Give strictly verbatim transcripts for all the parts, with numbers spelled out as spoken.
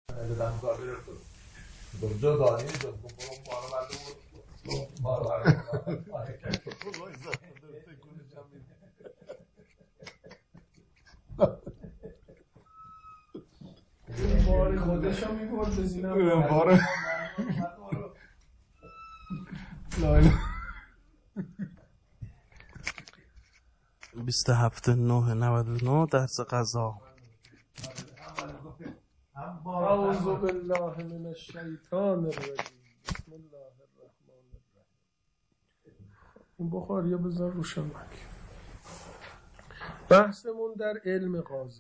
Neden kalıyor? Durdu da değil, durdu. Bunun var var mı? Var var mı? Vallahi zaten tek konuşacağım. بار خودش رو میبرد زینم بار لالا بیست و هفت نه نود و نه درس قضا. اعوذ بالله من الشیطان الرجیم بسم الله الرحمن الرحیم. این بخاری بذار روشنک. بحثمون در علم قاضی.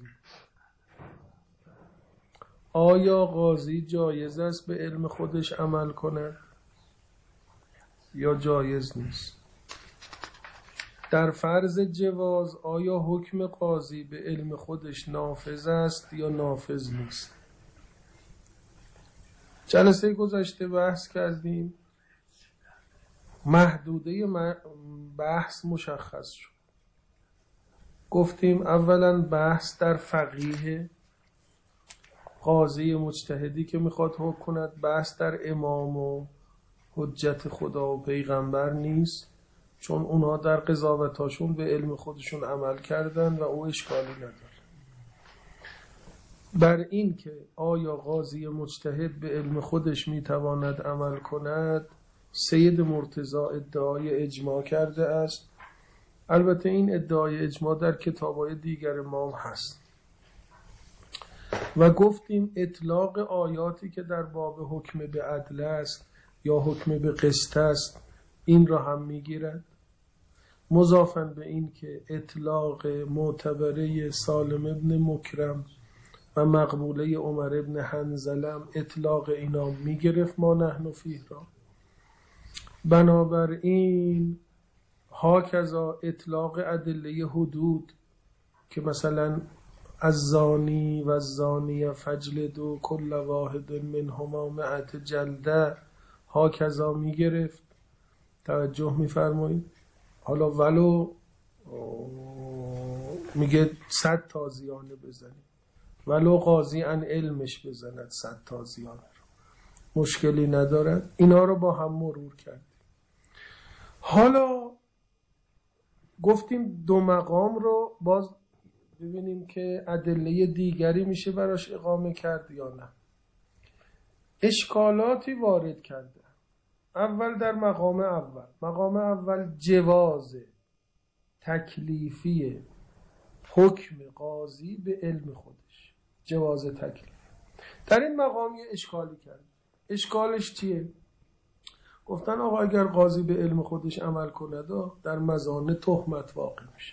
آیا قاضی جایز است به علم خودش عمل کند یا جایز نیست؟ در فرض جواز آیا حکم قاضی به علم خودش نافذ است یا نافذ نیست؟ جلسه گذشته بحث کردیم، محدوده بحث مشخص شد. گفتیم اولا بحث در فقیه، قاضی مجتهدی که میخواد حکم کند، بحث در امام و حجت خدا و پیغمبر نیست، چون اونا در قضاوتاشون به علم خودشون عمل کردن و او اشکالی نداره. بر این که آیا قاضی مجتهد به علم خودش میتواند عمل کند، سید مرتضی ادعای اجماع کرده است. البته این ادعای اجماع در کتاب‌های دیگر ما هست و گفتیم اطلاق آیاتی که در باب حکم به عدل است یا حکم به قسط است این را هم میگیرد، مضافاً به این که اطلاق معتبره سالم ابن مکرم و مقبوله عمر ابن حنظلم اطلاق اینا میگرفت ما نحن فیه را. بنابراین هاکذا اطلاق ادله حدود که مثلا الزانی و الزانیه فجلدوا کل واحد منهما مئة جلده هاکذا میگرفت. توجه میفرمایید. حالا ولو میگه صد تازیانه بزنید، ولو قاضی ان علمش بزند صد تازیانه رو، مشکلی ندارد. اینا رو با هم مرور کردیم. حالا گفتیم دو مقام رو باز ببینیم که ادله دیگری میشه براش اقامه کرد یا نه. اشکالاتی وارد کرده. اول در مقام اول مقام اول جواز تکلیفی حکم قاضی به علم خودش، جواز تکلیف. در این مقام یه اشکالی کرد. اشکالش چیه؟ گفتن آقا اگر قاضی به علم خودش عمل کند در مزانه تهمت واقع میشه،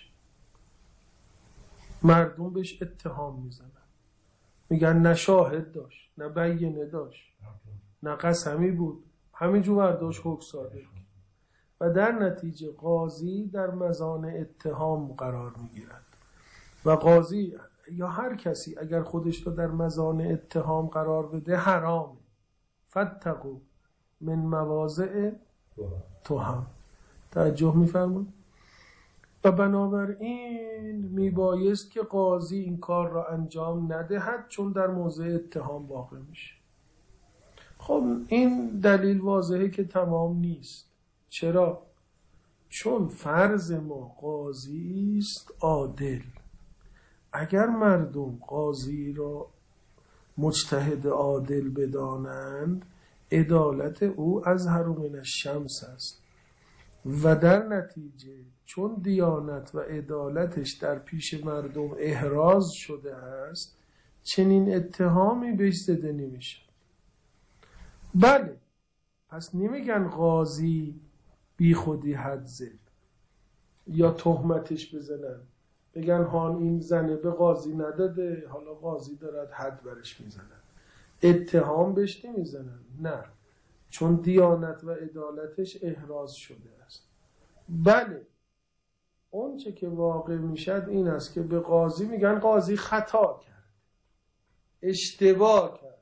مردم بهش اتهام میزنن، میگن نه شاهد داشت، نه بیینه داشت، نه قسمی بود، همینجور برداشت حکم صادر و در نتیجه قاضی در مزانه اتهام قرار میگیرد و قاضی یا هر کسی اگر خودش رو در مزانه اتهام قرار بده حرامه. فتقوا من مواضع تهم. توجه میفرمون. و بنابراین میبایست که قاضی این کار را انجام ندهد چون در موضع اتهام واقع میشه. خب این دلیل واضحه که تمام نیست. چرا؟ چون فرض ما قاضی است عادل. اگر مردم قاضی را مجتهد عادل بدانند، عدالت او ازهر من الشمس است و در نتیجه چون دیانت و عدالتش در پیش مردم احراز شده است چنین اتهامی بهش زده نمیشه. بله، پس نمیگن قاضی بی خودی حد زد یا تهمتش بزنن بگن هان این زنه به قاضی نداده حالا قاضی دارد حد برش میزنن، اتهام بهش نمیزنن. نه، چون دیانت و عدالتش احراز شده است. بله، اون چه که واقع میشد این است که به قاضی میگن قاضی خطا کرد، اشتباه کرد.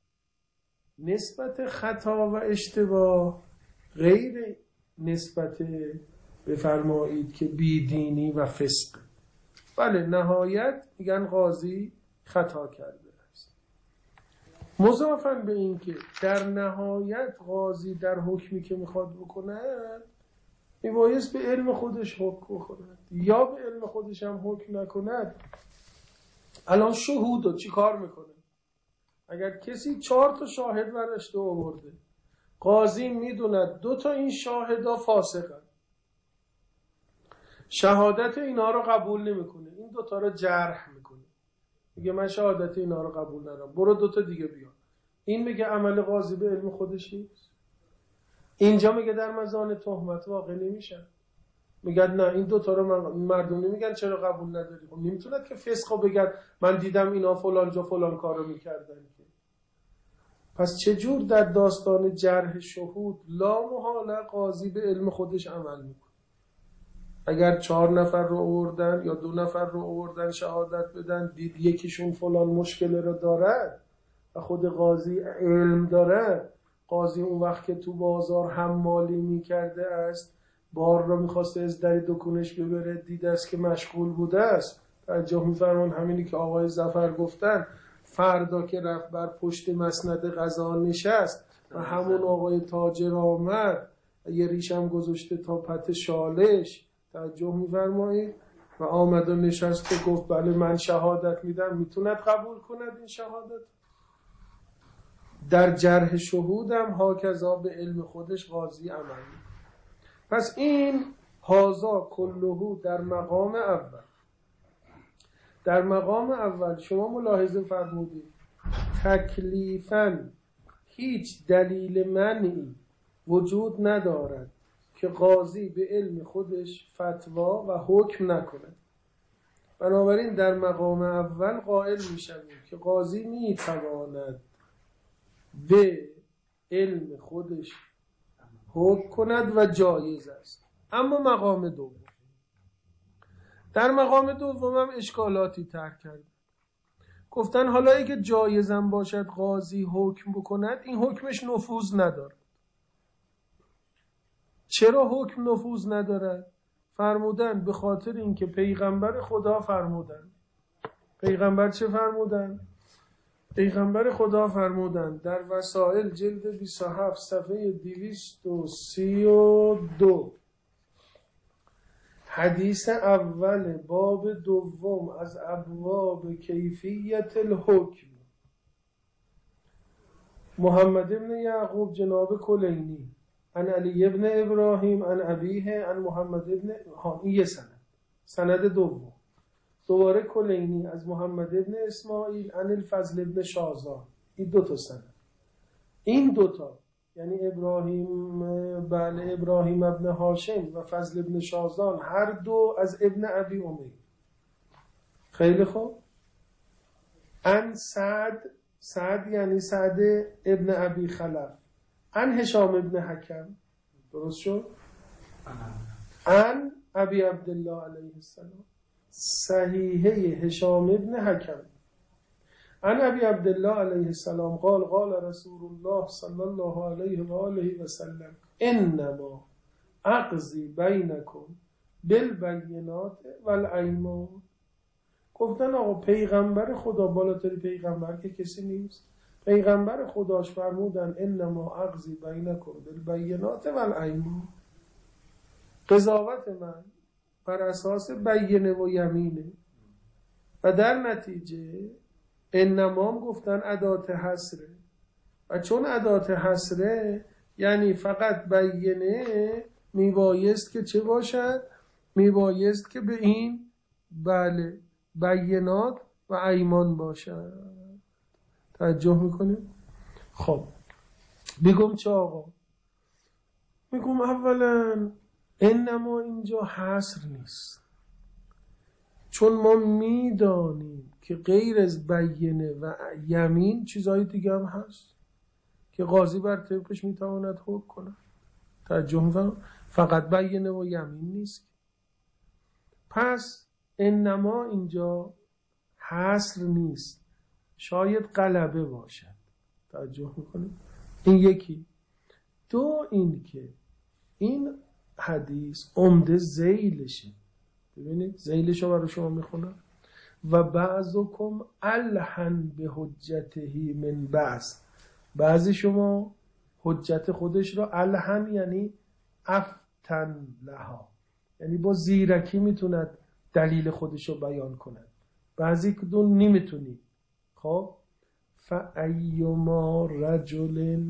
نسبت خطا و اشتباه غیر نسبت بفرمایید که بیدینی و فسق. بله، نهایت میگن قاضی خطا کرده است. مضافاً به این که در نهایت قاضی در حکمی که میخواد بکند میبایست به علم خودش حکم بکند، یا به علم خودش هم حکم نکند. الان شهود رو چی کار میکنه؟ اگر کسی چهار تا شاهد برشته آورده، قاضی میدوند دو تا این شاهدا فاسقن، شهادت اینا رو قبول نمیکنه، این دو تا رو جرح میکنه، میگه من شهادت اینا رو قبول ندارم، برو دو تا دیگه بیار. این میگه عمل قاضی به علم خودش نیست. اینجا میگه در مزان تهمت واقع نمیشن. میگن نه این دو تا رو من، مردم نمیگن چرا قبول نداری. خب نمیتونه که فسقو بگن من دیدم اینا فلان جا فلان کارو میکردن. پس چجور در داستان جرح شهود لا محاله قاضی به علم خودش عمل میکنه؟ اگر چهار نفر رو آوردن یا دو نفر رو آوردن شهادت بدن، دید یکیشون فلان مشکل رو دارد و خود قاضی علم دارد، قاضی اون وقت که تو بازار حمالی میکرده است، بار رو میخواسته از در دکونش ببره، دید است که مشغول بوده است، توجه میفرمان همینی که آقای ظفر گفتن، فردا که رفت بر پشت مسند قضا نشست و همون آقای تاجر آمد یه ریشم گذاشته تا پت شالش، توجه میفرمایید، و آمد و نشست و گفت بله من شهادت میدم، میتوند قبول کند این شهادت؟ در جرح شهودم هاکذا به علم خودش قاضی عمل. پس این هازا کلهو در مقام اول. در مقام اول شما ملاحظه فرمودید تکلیفاً هیچ دلیل منعی وجود ندارد که قاضی به علم خودش فتوا و حکم نکند. بنابراین در مقام اول قائل میشویم که قاضی میتواند به علم خودش حکم کند و جایز است. اما مقام دوم، در مقام دوم هم اشکالاتی طرح کرد. گفتن حالا اگه جایزم باشد قاضی حکم بکند، این حکمش نفوذ ندارد. چرا حکم نفوذ ندارد؟ فرمودن به خاطر اینکه پیغمبر خدا فرمودن. پیغمبر چه فرمودن؟ پیغمبر خدا فرمودن در وسائل جلد بیست و هفت صفحه دویست و سی و دو، حدیث اول باب دوم از ابواب کیفیت الحکم، محمد ابن یعقوب جناب کلینی عن علی ابن ابراهیم عن ابیه عن محمد ابن ها، این یه سند. سند دوم دوباره کلینی از محمد ابن اسماعیل عن الفضل ابن شازان. این دو تا سند. این دوتا یعنی ابراهیم بله ابراهیم ابن هاشم و فضل ابن شازان هر دو از ابن ابی امیر. خیلی خوب. ان سعد، سعد یعنی سعد ابن ابی خلف، ان هشام ابن حکم، درست شد؟ ان ابی عبدالله علیه السلام، صحیحه هشام ابن حکم. عن ابی عبدالله علیه السلام قال قال رسول الله صلی الله علیه و آله و سلم انما اقضی بینکم بالبینات والایمان. گفتن آقا پیغمبر خدا، بالاتری پیغمبر که کسی نیست، پیغمبر خداش فرمودن انما اقضی بینکم بالبینات والایمان، قضاوت من بر اساس بینه و یمینه. و در نتیجه انما گفتن ادات حصره، و چون ادات حصره یعنی فقط بینه، میبایست که چه باشد؟ میبایست که به این بله بینات و ایمان باشد. توجه میکنیم؟ خب بگم چه آقا؟ میگم اولا انما اینجا حصر نیست، چون ما میدانیم که غیر از بینه و یمین چیزهای دیگه هم هست که قاضی بر طبقش میتواند حکم کنه. توجه می‌فرمایید؟ فقط بینه و یمین نیست. پس انما اینجا حصر نیست، شاید غلبه باشد. توجه میکنید؟ این یکی. دو این که این حدیث عمده ذیلشه. ببینید ذیلشو برای شما میخونم. و بعضکم الحن به حجته من بعض، بعضی شما حجت خودش را الحن یعنی افتن لها، یعنی با زیرکی میتوند دلیل خودش رو بیان کند، بعضی کدوم نمیتونی. خب فایما رجل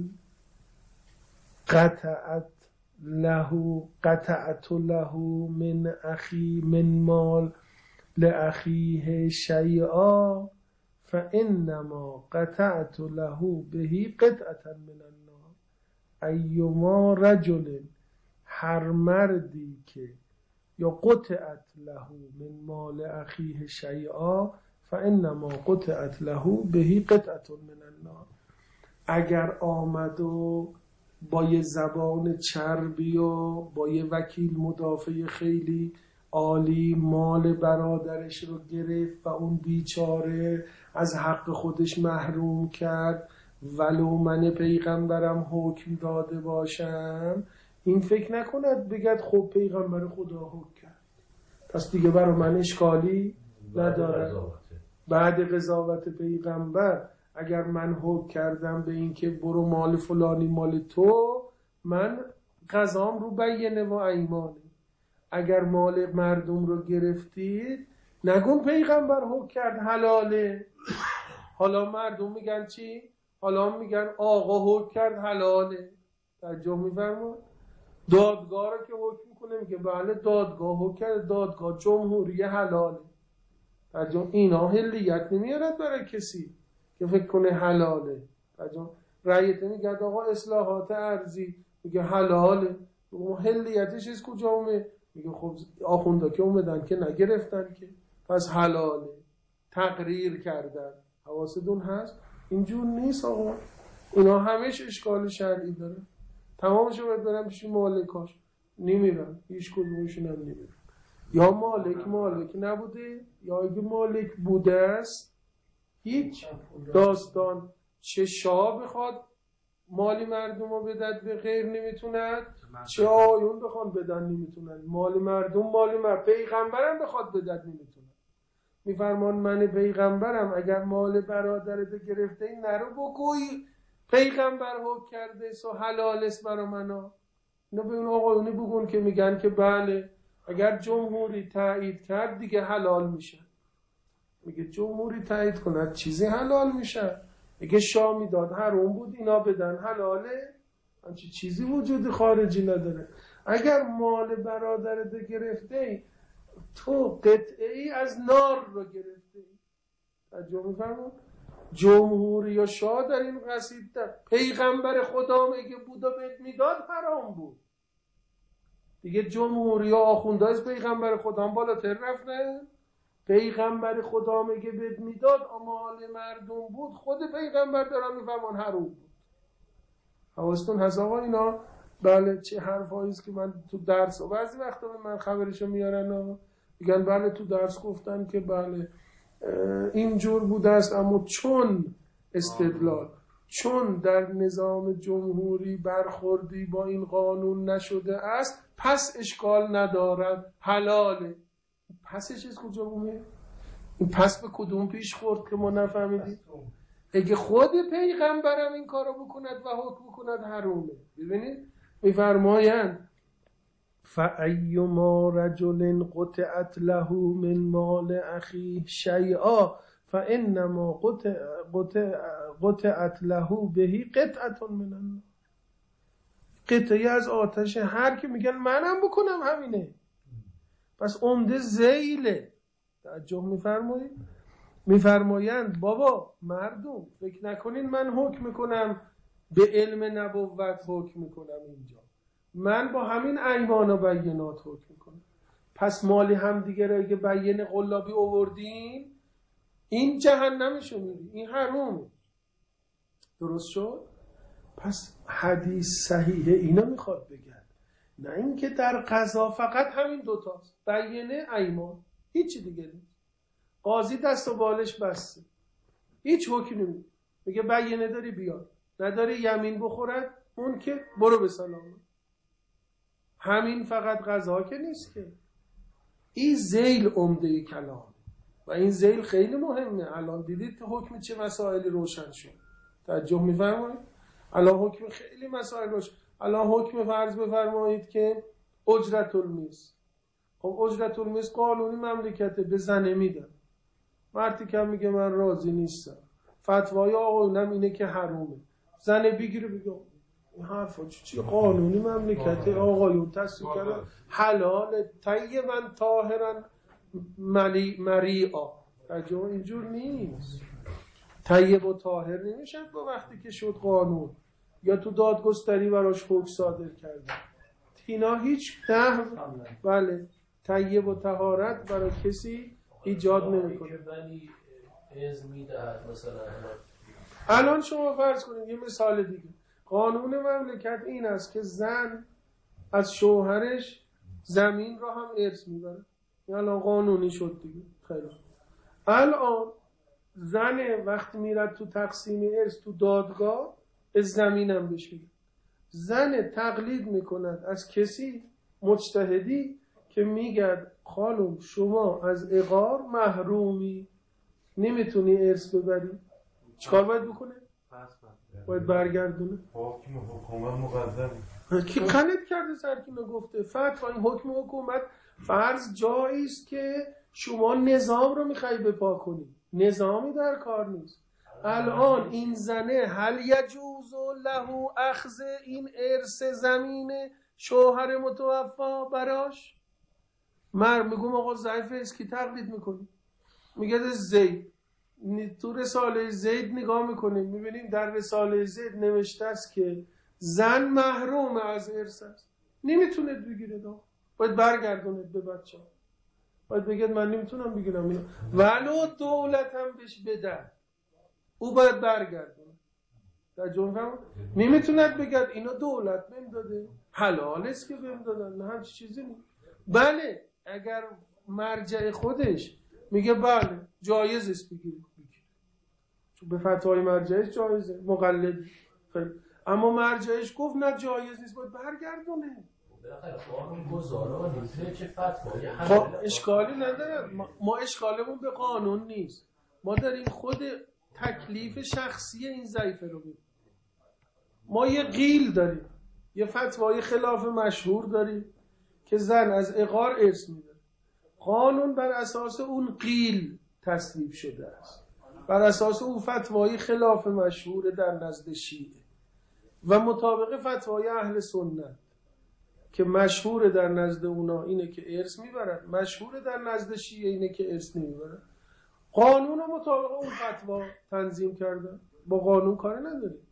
قطعت له قطعت له من اخی من مال لاخیه شیئا فانما قطعت له به قطعه من النار. ایما رجل، هر مردی که یا قطعت له من مال اخیه شیئا فانما قطعت له به قطعه من النار. اگر آمد و با یه زبان چربی و با یه وکیل مدافع خیلی عالی مال برادرش رو گرفت و اون بیچاره از حق خودش محروم کرد، ولو من پیغمبرم حکم داده باشم، این فکر نکند بگد خب پیغمبر خدا حکم کرد پس دیگه برای من اشکالی نداره. بعد قضاوت پیغمبر اگر من حکم کردم به این که برو مال فلانی مال تو، من قضام رو بینه و ایمانه. اگر مال مردم رو گرفتید نگون پیغمبر حکم کرد حلاله، حالا مردم میگن چی؟ حالا میگن آقا حکم کرد حلاله. توجه میفرمون؟ دادگاه رو که حکم میکنه میگه بله دادگاه حکم کرد، دادگاه جمهوری حلاله. توجه، اینا حلیت نمیارد برای کسی که فکر کنه حلاله. توجه، رایت میگه آقا اصلاحات ارضی، میگه حلاله، حلیتش از کجا اومه؟ میگه خب آخوندا که اومدن که نگرفتن که پس حلاله، تقریر کردن. حواستون هست؟ اینجور نیست آقا، اینا همش اشکال شرعی داره. تمامشو باید برن پیش مالکاش، نمیرن، هیچ کدومشون هم نمیرن. یا مالک مالک نبوده یا اگه مالک بوده است هیچ داستان. چه شاه بخواد مالی مردم رو بدد به غیر نمیتوند، چه آیون بخواد بدن نمیتونن. مالی مردم مالی مردم، پیغمبرم بخواد بدد نمیتونن. میفرمان من پیغمبرم اگر مال برادرت گرفته این نرو بگوی پیغمبر حکم کرده سو حلال است برا منا. اینا به اون آقایونی بگون که میگن که بله اگر جمهوری تایید کرد دیگه حلال میشه. میگه جمهوری تایید کند چیزی حلال میشه؟ میگه شاه میداد حرام بود اینا بدن حلاله؟ همچی چیزی وجود خارجی نداره. اگر مال برادرت گرفته تو قطعه ای از نار رو گرفته ای. ترجمه میفرمون؟ جمهوری یا شاه در این قصید در پیغمبر خدا میگه بود و بهت میداد حرام بود دیگه. جمهوری یا آخونده از پیغمبر خدا هم بالاتر رفته. پیغمبر خدا میگه بهت میداد مال مردم بود، خود پیغمبر دارن میفرمان حرام بود. حواستون هست آقا اینا؟ بله چه حرفایی است که من تو درس و بعضی وقتا به من خبرشو میارن و میگن بله تو درس گفتن که بله اینجور بوده است، اما چون استدلال چون در نظام جمهوری برخوردی با این قانون نشده است پس اشکال ندارد حلاله. پسش از کجا بومه؟ این پس به کدوم پیش خورد که ما نفهمیدیم؟ اگه خود پیغمبرم این کارو بکند و حکم بکند حرومه. ببینید میفرمایند فایما رجل قطعت له من مال اخیه شیئا فانما قطع قطع قطعت له به قطعه من النار. قطعه از آتش، هر کی میگن منم بکنم همینه. پس عمده ذیله. توجه میفرمایید؟ میفرمایند بابا مردم فکر نکنین من حکم میکنم به علم نبوت حکم میکنم اینجا، من با همین ایمان و بینات حکم میکنم. پس مالی هم دیگه را که بیان قلابی آوردین این جهنمشو میری، این حرومه. درست شد؟ پس حدیث صحیحه اینا میخواد بگن، نه اینکه در قضا فقط همین دوتاست، بیانه ایمان، هیچی دیگه نیست. قاضی دست و بالش بسته، هیچ حکمی نمی میگه بیانه داری بیار، نداری یمین بخورد اون که برو به سلامت. همین فقط قضا که نیست که این ذیل عمده کلام. و این ذیل خیلی مهمه. الان دیدید حکم چه مسائلی روشن شد؟ توجه می‌فرمایید؟ الان حکم خیلی مسائل روشن. الان حکم فرض بفرمایید که اجرت المیس. خب اجرت المیس قانونی مملکته، به زن میدن. مردی که میگه من راضی نیستم، فتوای آقایونم اینه که حرومه، زن بگیره بگه این حرفا چی قانونی مملکته، آقایون تصدیق کردن حلال طیبا طاهرا مریعا. ترجمه اینجور نیست. طیب و طاهر نمیشه با وقتی که شد قانون یا تو دادگستری براش حکم صادر کردن. اینا هیچ نحو بله طیب و طهارت برای کسی ایجاد نمیکنه. ولی از میدهد مثلا الان شما فرض کنید یه مثال دیگه، قانون مملکت این است که زن از شوهرش زمین را هم ارث میبره. الان قانونی شد دیگه. خیلی الان زن وقتی میرد تو تقسیم ارث تو دادگاه از زمینم بهش میگه. زن تقلید میکند از کسی مجتهدی که میگه خانم شما از عقار محرومی، نمیتونی ارث ببری. چیکار باید بکنه؟ باید برگردونه. حکم حکومت مقدم کی غلط کرده سر کی نگفته؟ فتوا این حکم حکومت فرض جایی است که شما نظام رو میخوای بپا کنی، نظامی در کار نیست. الان این زنه هل یجوز له اخذ این ارث زمین شوهر متوفا براش؟ مر میگم آقا ضعیف است کی تقلید میکنی؟ میگه زید. تو رساله زید نگاه میکنیم میبینیم در رساله زید نوشته است که زن محروم از ارث است، نمیتونه بگیره. دا باید برگردونه به بچه ها، باید بگید من نمیتونم بگیرم اینو، ولو دولت هم بهش بده، او باید برگردونه. در جمعه نمیتوند بگید اینو دولت بهم داده حلال است که بهم دادن، نه همچی چیزی نیست. بله اگر مرجع خودش میگه بله جایز است بگیرید، چون به فتوای مرجعش جایزه، مقلد. اما مرجعش گفت نه جایز نیست، باید برگردونه. خب اشکالی نداره، ما اشکالمون به قانون نیست، ما داریم خود تکلیف شخصی این ضعیفه رو ببینیم. ما یه قیل داریم، یه فتوای خلاف مشهور داریم که زن از عقار ارث میده. قانون بر اساس اون قیل تصویب شده است، بر اساس اون فتوای خلاف مشهور در نزد شیعه و مطابق فتوای اهل سنت که مشهور در نزد اونا اینه که ارث میبرن، مشهور در نزد شیعه اینه که ارث نمیبرن. قانون رو مطابق اون فتوا تنظیم کردن، با قانون کار نداریم.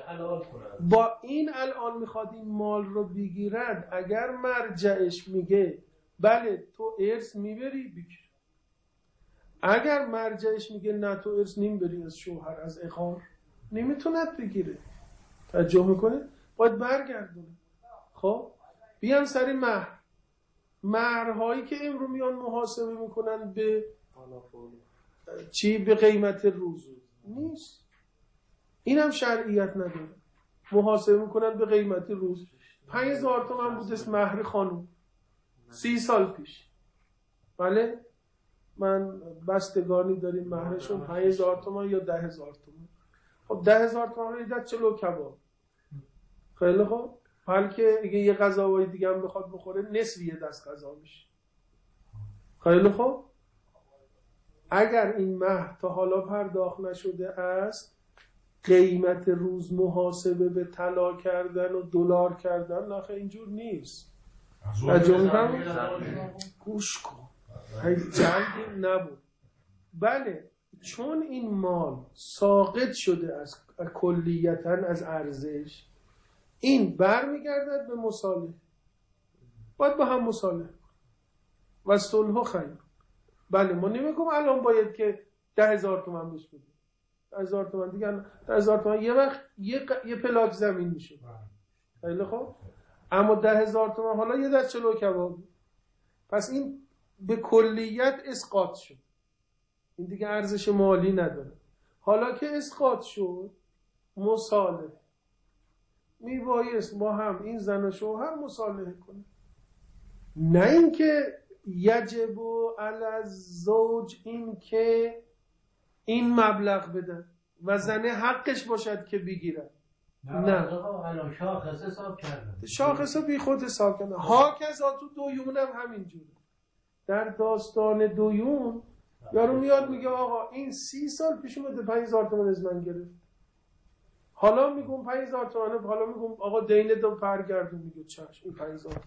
با این الان میخواد این مال رو بگیرد، اگر مرجعش میگه بله تو ارث میبری بگیر، اگر مرجعش میگه نه تو ارث نمیبری از شوهر از عقار، نمیتوند بگیره. توجه میکنه؟ باید برگردونه. خب بیام سری مهر. مهرهایی که امرو میان محاسبه میکنن به چی؟ به قیمت روز نیست، اینم شرعیت نداره. محاسبه میکنن به قیمت روز. پنج هزار تومن بود اسم مهر خانم سی سال پیش. بله من بستگانی داریم مهرشون پنج هزار تومن یا ده هزار تومن. خب ده هزار تومن رو ایده چلو کباب. خیلی خوب، بلکه اگه یه غذاوای دیگه هم بخواد بخوره نصف یه دست غذا میشه. خیلی خوب، اگر این مهر تا حالا پرداخت نشده است، قیمت روز محاسبه به طلا کردن و دلار کردن، نه اینجور نیست. اجازه گوش کن، جنگ نبود. بله چون این مال ساقط شده از کلیتاً از ارزش، این برمیگردد به مصالحه، باید با هم مصالحه و صلح خیر. بله ما نمیگم الان باید که ده هزار تومن بهش بدیم، ده هزار تومن دیگه، ده هزار تومن یه وقت یه, ق... یه پلاک زمین میشه. خیلی خوب، اما ده هزار تومن حالا یه دست چلو کباب، پس این به کلیت اسقاط شد، این دیگه ارزش مالی نداره. حالا که اسقاط شد، مصالحه میبایست با هم این زن و شوهر مصالحه کنه، نه اینکه یجب علی الزوج این که این مبلغ بدن و زنه حقش باشد که بگیرن. نه الان شاخص حساب کردن، شاخص بی خود حساب کردن. ها کذا تو دویون هم همینجوره. در داستان دویون یارو میاد میگه آقا این سی سال پیش اومده پنج هزار تومان از من گرفت، حالا میگم پنج هزار تومانه، حالا میگم آقا دینه دو برگردون، میگه چشم این پنج هزار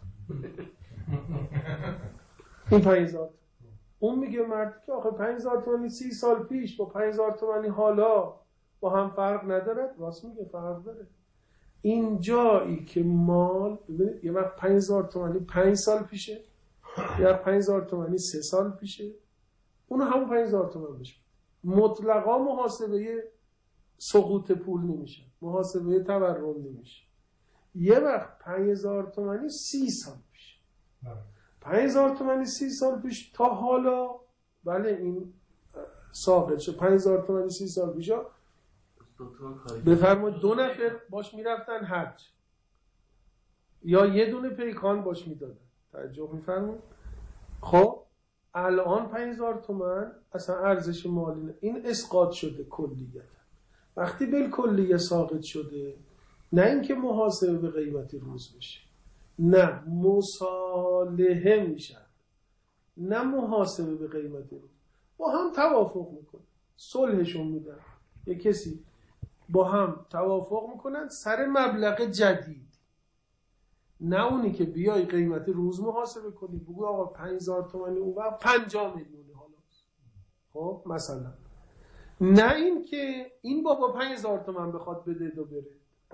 این پنج هزار. اون میگه مرد که آخه پنج هزار تومانی سی سال پیش با پنج هزار تومانی حالا با هم فرق نداره. راست میگه فرق داره. این جایی که مال ببینید یه وقت پنج هزار تومانی پنج سال پیشه، یه وقت پنج هزار تومانی سه سال پیشه، اون همون پنج هزار تومان بشه. مطلقا محاسبه سقوط پول نمیشه، محاسبه تورم نمیشه. یه وقت پنج هزار تومانی سی سال پیش، پنج هزار تومانی سی سال پیش تا حالا بله این ساقط شد. پنج هزار تومانی سی سال پیش بفرمایید دو نفر باش میرفتن حج یا یه دونه پیکان باش میدادن، توجه میفرمایید. خب الان پنج هزار تومان اصلا ارزش مالی نه، این اسقاط شده کلیت. وقتی بالکلیه ساقط شده، نه اینکه محاسبه به قیمت روز بشه، نه مصالحه میشن، نه محاسبه به قیمت روز، با هم توافق میکنن، صلحشون میدن. یه کسی با هم توافق میکنن سر مبلغ جدید، نه اونی که بیای قیمت روز محاسبه کنی بگو آقا پنج هزار تومانی اون وقت پنجاه میلیونه حالا. خب مثلا نه این که این بابا پنج هزار تومن بخواد بده دو بره،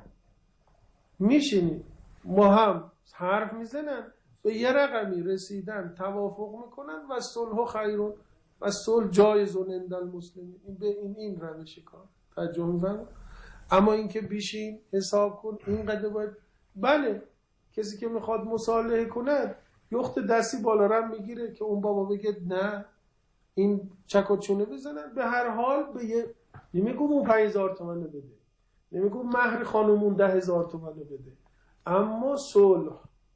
میشینی ما هم حرف میزنن به یه رقمی رسیدن توافق میکنن و صلح خیرون و صلح جایزون عند المسلمین. این به این این روش کار توجه می‌کنن. اما اینکه بیشین حساب کن اینقدر باید، بله کسی که میخواد مصالحه کنه یخت دستی بالا رم میگیره که اون بابا بگه نه این چک و چونه بزنن. به هر حال به یه نمیگم اون پنج هزار تومن بده، نمیگم مهر خانمون ده هزار تومن بده، اما صلح،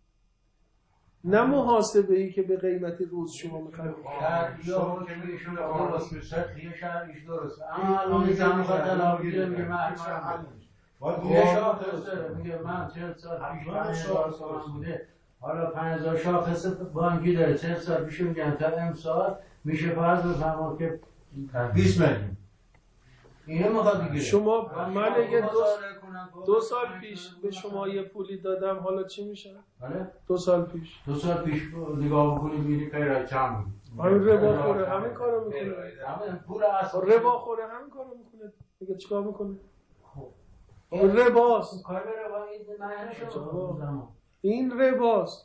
نه محاسبه ای که به قیمت روز شما میخواید. شما که میگیشون درست میشه یه شرعیش درست، اما الان زن میخواد طلاق بگیره میگه مهر من یه شاخصه، میگه من چهل سال پیش پنج هزار تومن بوده، حالا پنج هزار شاخصه بانکی داره، چهل سال پیش میگن تا امسال میشه فرض بفرما که بیست میلیون. اینه میخواد بگیره. شما من اگه دو, دو سال پیش به شما یه پولی دادم حالا چی میشه؟ دو سال پیش دو سال پیش نگاه بکنی میری غیر چند بود. همین ربا خوره همین کارو میکنه. همین پول اصلا ربا خوره همین کارو میکنه. میگه چیکار میکنه؟ این رباست. کار ربا این این رباست.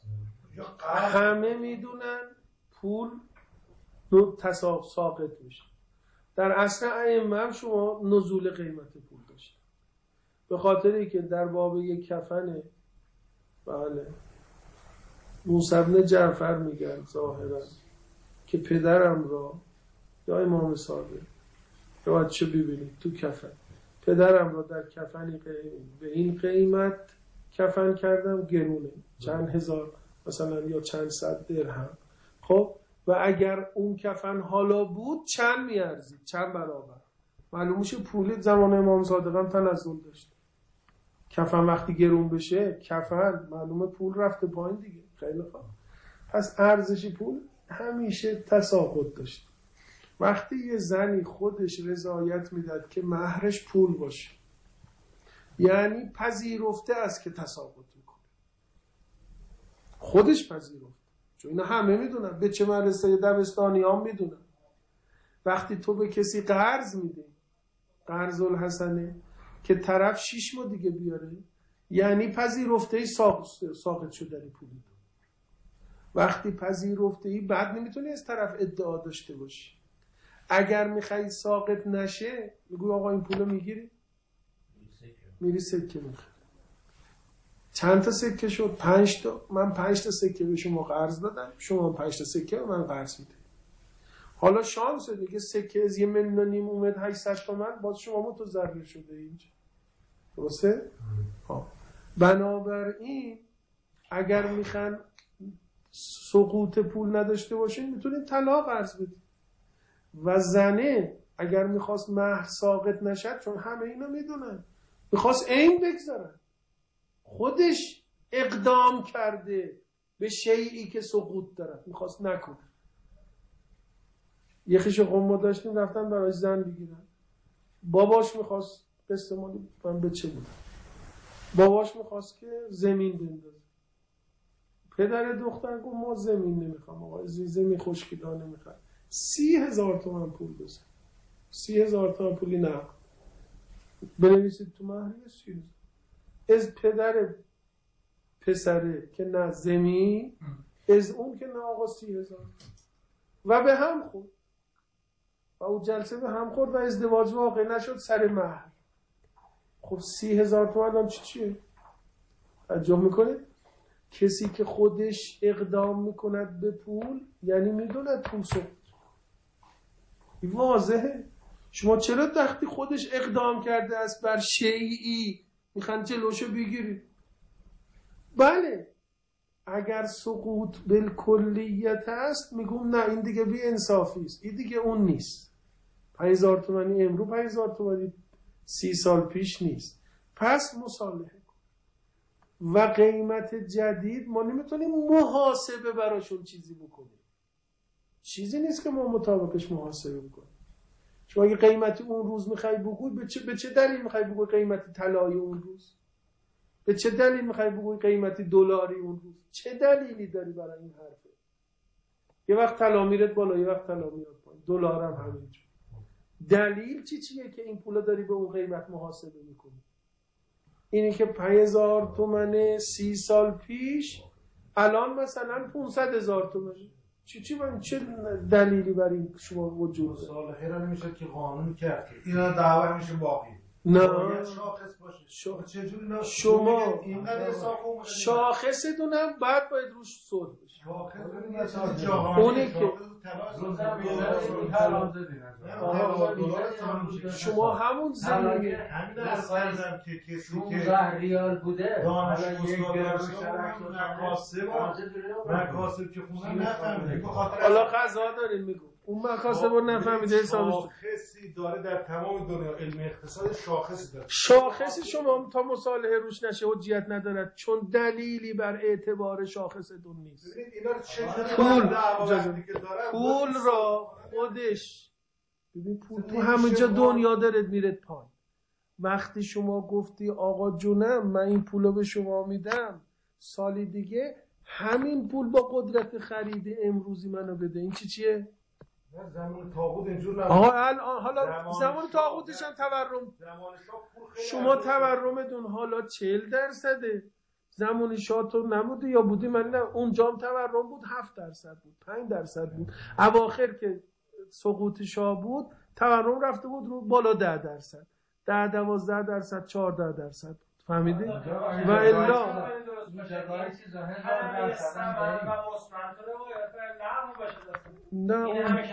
همه میدونن پول دو تصاف ساقط میشه. در اصل ائمه هم شما نزول قیمت پول داشت، به خاطری که در باب یک کفن بله موسی بن جعفر میگن ظاهرا که پدرم را یا امام صادق یا چه ببینید تو کفن پدرم را در کفنی به این قیمت کفن کردم، گرونه چند هزار مثلا یا چند صد درهم. خب و اگر اون کفن حالا بود چند میارزید، چند برابر. معلوم میشه پول زمان امام صادق هم تنزل داشت. کفن وقتی گرون بشه کفن معلومه پول رفته پایین دیگه. خیلی خوب. پس ارزش پول همیشه تساقط داشت. وقتی یه زنی خودش رضایت میداد که مهرش پول باشه، یعنی پذیرفته است که تساقط میکنه، خودش پذیرفته. چون اینا همه میدونن، به چه مدرسه دبستانی هم میدونن. وقتی تو به کسی قرض میده، قرض الحسنه، که طرف شیش ماه دیگه بیاره، یعنی پذیرفته ای ساقط شدنی پولی. وقتی پذیرفته ای بعد نمیتونی از طرف ادعا داشته باشی. اگر میخوای ساقط نشه میگوی آقا این پولو میگیری؟ میری سکه میخوای. چند تا سکه شد؟ پنج تا. من پنج تا سکه به شما قرض دادم، شما پنج تا سکه من قرض میده. حالا شانس دیگه سکه از یه میلیون و نیم اومد هشتصد تومن، باز شما متضرر شده اینجا. درسته؟ ها. بنابراین اگر میخوان سقوط پول نداشته باشین میتونین طلاق قرض بدین. و زنه اگر میخواست مهر ساقط نشد، چون همه اینا میدونن، میخواست عین بگذارن، خودش اقدام کرده به شیئی که سقوط داره، میخواست نکنه. یه خیش قمه داشتیم رفتن برای زن بگیرن، باباش میخواست قصه مالی من به چه بود، باباش میخواست که زمین بندازه. پدر دختر گفت ما زمین نمیخوام آقا، زمین خشکیدار نمیخوام، سی هزار تومن پول بزن، سی هزار تومن پولی نقد بنویسید تو مهریه. سی هزار از پدر پسره که نه زمین، از اون که نه آقا سی هزار، و به هم خورد و اون جلسه به هم خورد و ازدواج واقع نشد سر مهر. خب سی هزار تومن هم چی چیه؟ توجه میکنه؟ کسی که خودش اقدام میکند به پول یعنی میدوند پول سقوط. این واضحه. شما چرا وقتی خودش اقدام کرده است بر شیئی میخوان جلوشو بگیرید؟ بله اگر سقوط بالکلیت است میگم نه این دیگه بی انصافی است، این دیگه اون نیست. پنج هزار تومانی امرو پنج هزار تومانی سی سال پیش نیست. پس مصالحه کن. و قیمت جدید ما نمیتونیم محاسبه براشون چیزی بکنیم، چیزی نیست که ما مطابقش محاسبه بکنیم. شما اگه قیمتی اون روز میخوای بگوی، به چه, به چه دلیل میخوای بگوی قیمتی طلای اون روز؟ به چه دلیل میخوای بگوی قیمتی دلاری اون روز؟ چه دلیلی داری برای این حرفه؟ یه وقت طلا میره بالا، یه وقت طلا میاد پایین، دلار هم همینجور. دلیل چی چیه که این پولا داری به اون قیمت محاسبه میکنی؟ اینی که پنج هزار تومن سی سال پیش الان مثلا پانصد هزار تومن. چی چی من چه دلیلی برای این شما وجود داره؟ مصالحه را نمیشه که قانون کرد که اینا دعوا میشه باقی. نه شاخص باشه. شا... چجوری نه شما اینقدر حساب کنم شاخصتونم بعد باید روش صلح بشه. شاخص جهانی اونی که شما همون زمینی همین اصلا که کسی که شانزده ریال بوده دانش مکاسب مکاسب که خونه نفهمیده. حالا قضا داریم میگم اون مکاسب رو نفهمیده حسابش شاخصی داره در تمام دنیا، علم اقتصاد شاخصی داره. شاخصی شما تا مصالحه روش نشه حجیت ندارد، چون دلیلی بر اعتبار شاخص دون نیست. ببینید اینا رو چه پول که داره پول را خودش ببین پول تو همه جا دنیا داره میره پایین. وقتی شما گفتی آقا جونم من این پولو به شما میدم، سالی دیگه همین پول با قدرت خرید امروزی منو بده، این چی چیه؟ زمان طاغوت اینجور نبود. آقا الان حالا زمان طاغوتش هم تورم، شما تورمتون حالا چهل درصده، زمان شاه تو نبوده یا بودی؟ من نه، اونجا هم تورم بود هفت درصد بود، پنج درصد بود. اواخر که سقوط شاه بود تورم رفته بود رو بالا ده درصد، ده دوازده درصد، چهارده درصد. فهمیدی؟ و الا نه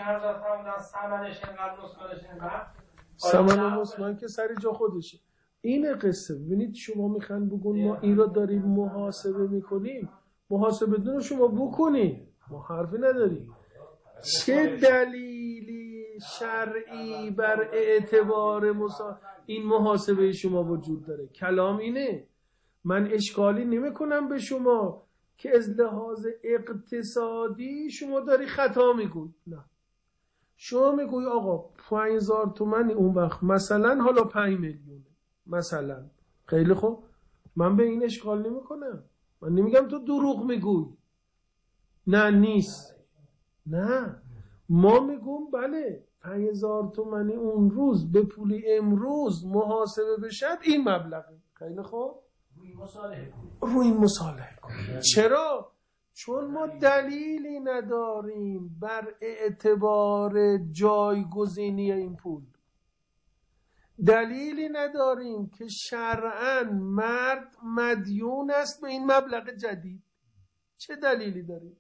سمن و مسمن که سری جا خودشه. این قصه ببینید شما میخوان بگون ما این را داریم محاسبه میکنیم، محاسبه دون شما بکنید، ما حرفی نداریم. چه دلیلی شرعی بر اعتبار مسا... این محاسبه شما وجود داره؟ کلام اینه. من اشکالی نمی کنم به شما که از لحاظ اقتصادی شما داری خطا میگوی. نه شما میگوی آقا پنج هزار تومنی اون وقت مثلا حالا پنج میلیونه مثلا. خیلی خوب من به این اشکال نمی کنم، من نمیگم تو دروغ میگوی نه نیست، نه ما میگم بله پنج هزار تومنی اون روز به پولی امروز محاسبه بشد این مبلغه. خیلی خوب روی مصالحه کن، روی مصالحه کن. چرا؟ چون ما دلیلی نداریم بر اعتبار جایگزینی این پول، دلیلی نداریم که شرعاً مرد مدیون است به این مبلغ جدید. چه دلیلی داریم؟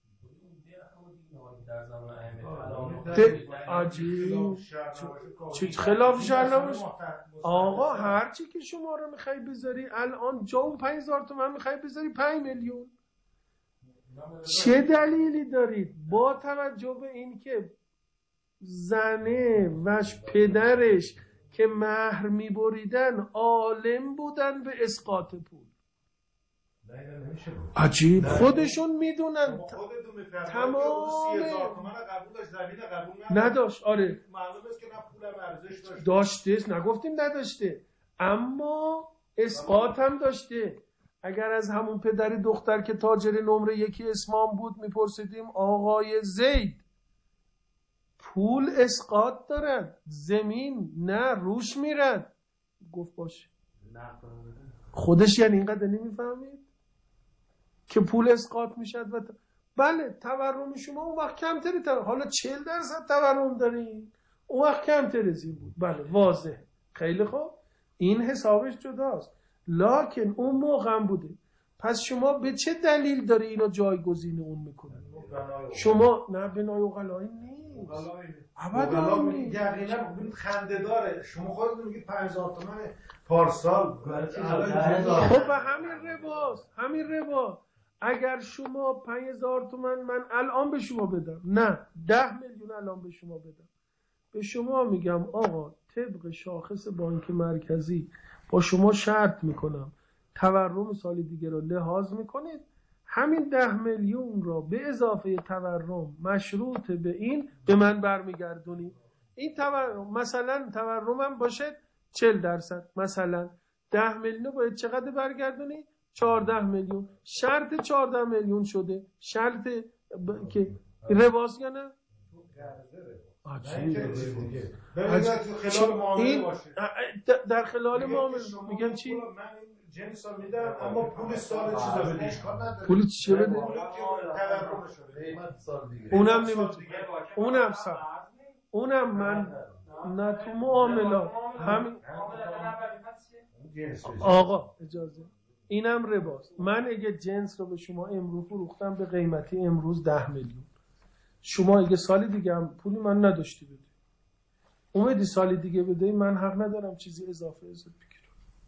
عجیب چیز خلاف شرع نباشه آقا. هرچی که شما رو میخوای بذاری الان جا اون پنج هزار تومن میخوای بذاری پنج میلیون، چه دلیلی دارید با توجه به این که زنه و پدرش که مهر میبریدن عالم بودن به اسقاط پول؟ عجیب، خودشون میدونن تمام نداشت. آره داشته، نگفتیم نداشته، اما اسقاط هم داشته. اگر از همون پدر دختر که تاجر نمره یکی اسمام بود میپرسیدیم آقای زید پول اسقاط دارد، زمین نه روش میرد، گفت باشه. خودش یعنی اینقدر نمیفهمید که پول اسقاط میشد و ت... بله تورم شما اون وقت کمتری تورم، حالا چهل درصد تورم دارین اون وقت کمتر از این بود، بله واضح. خیلی خوب، این حسابش جداست، لکن اون موقع هم بوده. پس شما به چه دلیل داره اینو جایگزین اون میکنه؟ شما نه بنای اقلایی نیست، ابدا نیست. یقینا خنده داره. شما خودتون میگید پنج هزار تومان پارسال. خب به همین رباست، همین ربا. اگر شما پنج هزار تومان من الان به شما بدم، نه ده میلیون الان به شما بدم، به شما میگم آقا طبق شاخص بانک مرکزی با شما شرط میکنم تورم سال دیگه رو لحاظ میکنید، همین ده میلیون را به اضافه تورم مشروط به این به من برمیگردونید. این تورم مثلا تورمم باشه چهل درصد، مثلا ده میلیون باید چقدر برگردونی؟ چهارده میلیون. شرط چهارده میلیون شده، شرط ب... که رباست یا نه؟ این در خلال معامله میگم چی؟ جنس سال میدم اما پول سال چیزا بده، اشکال نداره. پول چی بده؟ اونم نمیتونه، اونم سخت، اونم من نه تو معاملات همین. آقا اجازه، اینم رباست. من اگه جنس رو به شما امروز فروختم به قیمتی امروز ده میلیون، شما اگه سال دیگه هم پولی من نداشتی بدی، اومدی سال دیگه بدی، من حق ندارم چیزی اضافه ازت بگیرم،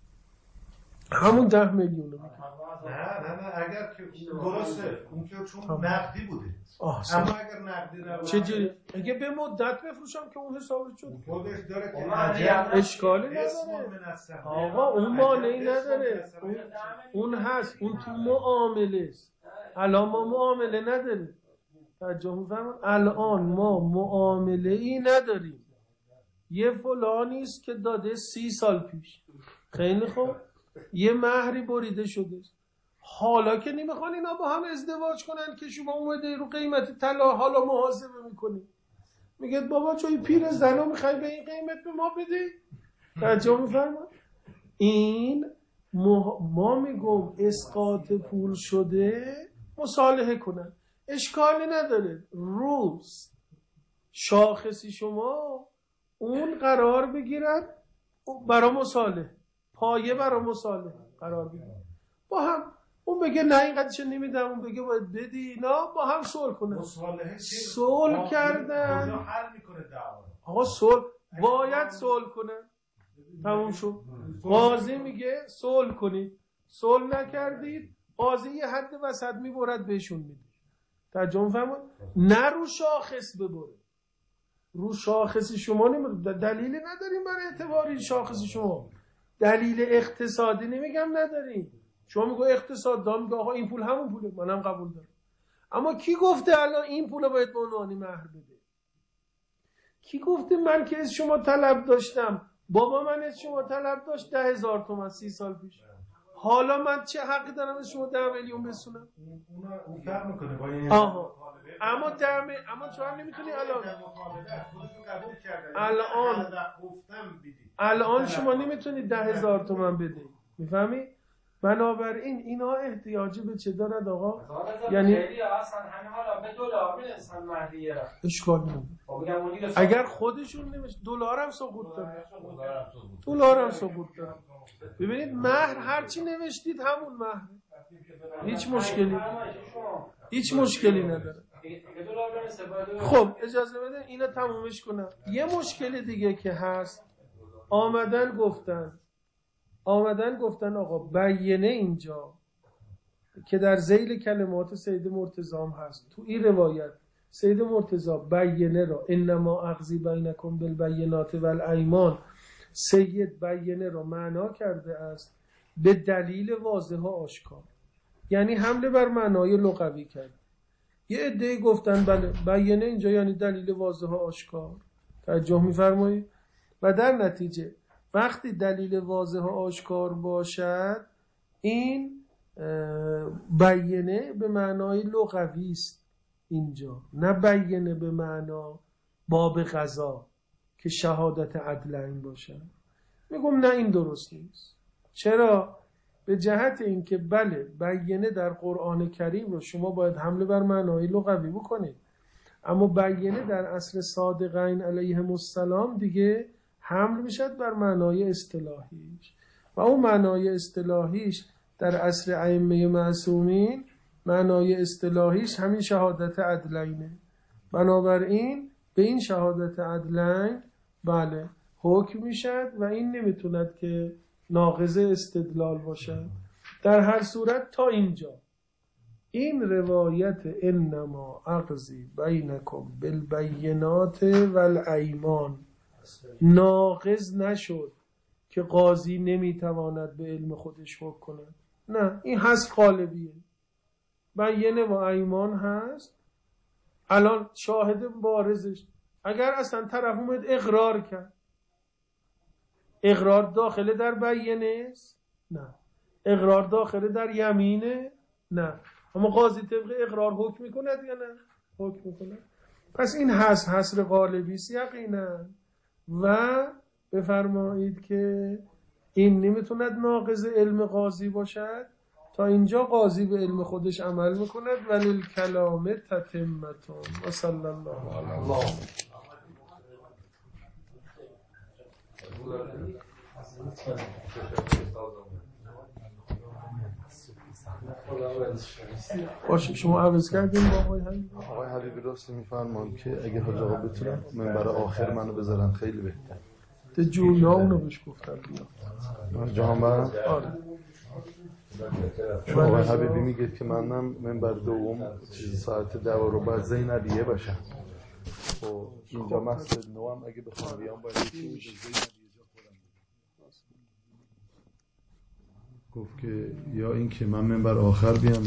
همون ده میلیون رو بگیرم. نه نه نه اگر که درسته اون که چون نقدی بوده، اما اگر نقدی نبوده چجوری؟ اگه به مدت بفروشم که اون حسابش شد خودش داره که اشکالی نداره آقا، اون مانعی نداره، اون, اون هست، اون تو معامله است. الان ما معامله نداریم، توجه می‌فرمایید؟ الان ما معامله ای نداریم. یه فلانی است که داده سی سال پیش، خیلی خوب، یه مهری بریده شده، حالا که نمیخوان اینا با هم ازدواج کنن که شما اومده رو قیمت طلا حالا محاسبه میکنید، میگه بابا چوی پیر زنا میخوای به این قیمت به ما بدی؟ توجه می‌فرمایید؟ این ما, ما میگم اسقاط پول شده مصالحه کنن، اشکالی نداره. روز شاخصی شما اون قرار بگیرن برای مصالحه، پایه برای مصالحه قرار بگیرن، با هم اون بگه نه اینقدر چه نمیدم، اون بگه باید بدی، اینا با هم صلح کنن. صلح کردن حل میکنه دعوا. آقا صلح باید صلح کنن، تموم شد. قاضی میگه صلح کنید، صلح نکردید قاضی یه حد وسط میبرد بهشون میده. ترجمه فهمون؟ نه رو شاخص ببره، رو شاخص شما نمیده، دلیلی نداریم برای اعتباری شاخص شما، دلیل اقتصادی نمیگم نداریم. شما میگو اقتصاد دار، میگه آقا این پول همون پوله، منم قبول دارم، اما کی گفته الان این پول باید به عنوان مهر بده؟ کی گفته من که از شما طلب داشتم، بابا من از شما طلب داشت ده هزار تومان سی سال پیش، حالا من چه حقی دارم از شما ده میلیون بسونم؟ اون فرق میکنه با این. آها اما ده می... اما چرا نمیتونی الان الان الان شما نمیتونید ده هزار تومان بدی، میفهمی؟ بنابراین اینا احتیاجی به چه دارد آقا؟ یعنی اصلا همین حالا به دلار میرسن مهریه اشکال نداره. اگر خودشون نمیشه دلار هم سقوط داره، دلار هم سقوط داره. ببینید مهر هرچی نوشتید همون مهر، هیچ مشکلی هیچ مشکلی نداره. خب اجازه بده اینا تمومش کنم. یه مشکل دیگه که هست، آمدن گفتن آمدن گفتن آقا بیینه اینجا که در ذیل کلمات سید مرتضی هم هست. تو این روایت سید مرتضی بیینه را انما اقضی بینکم بالبینات والایمان، سید بیینه را معنا کرده است به دلیل واضح و آشکار، یعنی حمله بر معنای لغوی کرد. یه عده‌ای گفتن بله بیینه اینجا یعنی دلیل واضح و آشکار، توجه می‌فرمایید؟ و در نتیجه وقتی دلیل واضح و آشکار باشد این بیینه به معنای لغوی است اینجا، نه بیینه به معنا باب قضا که شهادت عدلین باشد. میگم نه این درست نیست. چرا؟ به جهت اینکه بله بیینه در قرآن کریم رو شما باید حمله بر معنای لغوی بکنید، اما بیینه در عصر صادقین علیهم السلام دیگه حمل میشد بر معنای اصطلاحیش، و اون معنای اصطلاحیش در عصر ائمه معصومین معنای اصطلاحیش همین شهادت عدلینه. بنابراین به این شهادت عدلین بله حکم میشد و این نمیتوند که ناقض استدلال باشد. در هر صورت تا اینجا این روایت انما اقضی بینکم بالبینات والایمان ناقض نشد که قاضی نمیتواند به علم خودش حکم کند. نه، این هست قالبیه، بیینه و ایمان هست. الان شاهد بارزش اگر اصلا طرف اومد اقرار کرد، اقرار داخله در بیینه است؟ نه. اقرار داخله در یمینه؟ نه. اما قاضی طبق اقرار حکم میکند یا نه؟ حکم میکند. پس این هست حصر قالبی است یقینا، و بفرمایید که این نمیتوند ناقض علم قاضی باشد. تا اینجا قاضی به علم خودش عمل میکند ولی الکلام تتمتون و صلی الله علیه الله. باشه شما عوض کردیم با آقای حبیبی؟ آقای حبیبی راست میفرمان که اگه حاج آقا بتونن منبر آخر منو بذارن خیلی بهتر. ده جونا اونو بهش گفتم بیا جهان برم؟ آره. چون آقای حبیبی میگه که منم منبر دوم ساعت دو رو بعد زینبیه باشم. خب اینجا مسجد نو هم اگه بخوام بیام باید زینبیه جا خورم. گفت که یا این که من منبر آخر بیام